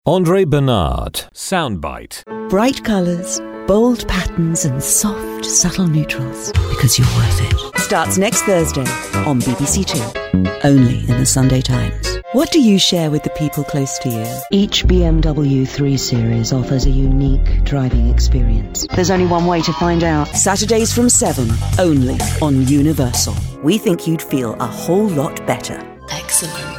Andre Bernard, Soundbite. Bright colours, bold patterns and soft, subtle neutrals. Because you're worth it. Starts next Thursday on BBC Two. Only in the Sunday Times. What do you share with the people close to you? Each BMW 3 Series offers a unique driving experience. There's only one way to find out. Saturdays from 7, only on Universal. We think you'd feel a whole lot better. Excellent.